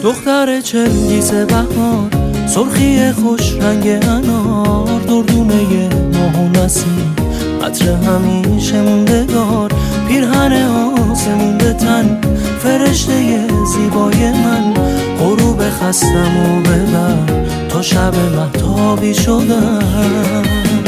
دختر چنگیز بهار، سرخی خوش رنگ انار، دردونه ماه و نسیم، عطر همیشه موندگار، پیرهن آسمون به تن، فرشته زیبای من، غروب خستم و ببر تا شب مهتابی شدم.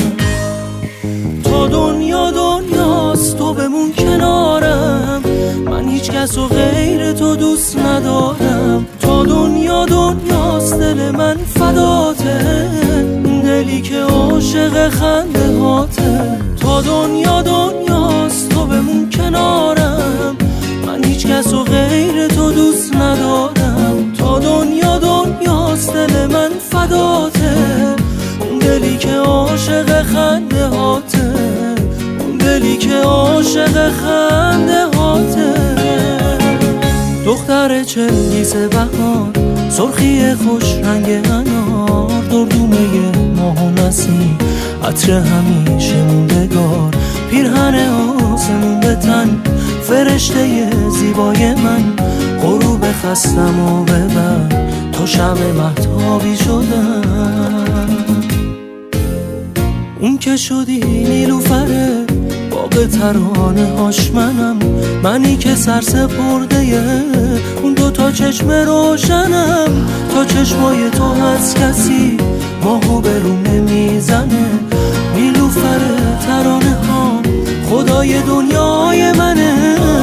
تا دنیا دنیاست تو بمون کنارم، من هیچ کس و غیر تو دوست ندارم. تا دنیا دنیاست دل من فداته، دلی که عاشق خنده هاته. تا دنیا دنیاست تو بمون کنارم، من هیچ کس و غیر تو دوست ندارم. تا دنیا دنیاست دل من فداته، دلی که عاشق خنده هاته، دلی که عاشق خنده هاته. دختر چنگیز بهار، سرخی خوش رنگ انار، دردونه ماه و نسیم، عطر همیشه موندگار، پیرهن آسمون به تن، فرشته زیبای من، غروب خستم و ببر تا شب مهتابی شدم. اون که شدی نیلوفره باغ ترانه هاش منم، منی که سر سپرده اون دوتا چشم روشنم. تا چشمای تو هست کسی ماهو به روم نمیزنه، نیلوفره ترانه ها خدای دنیای منه.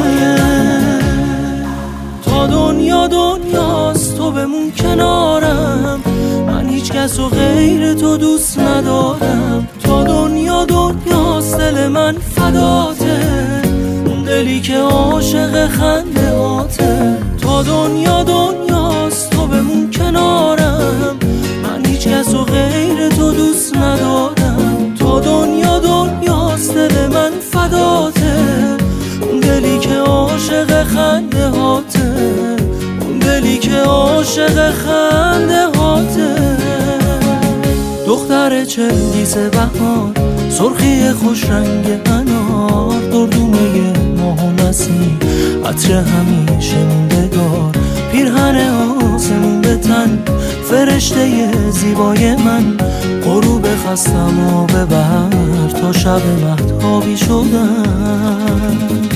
تا دنیا دنیاست تو بمون کنارم، من هیچ کس و غیر تو دوست ندارم. تا دنیا دنیاست دل من فداته، دلی که عاشق خنده هاته. تا دنیا دنیاست تو بمون کنارم، من هیچ کس و غیر تو دوست ندارم. تا دنیا دنیاست دل من فداته، دلی که عاشق خنده هاته، دلی که عاشق خنده هاته. دختر چنگیز بهار، سرخی خوش رنگ انار، دردونه ماه و نسیم، عطر همیشه موندگار، پیرهن آسمون به تن، فرشته زیبای من، غروب خستم و ببر تا شب مهتابی شدم.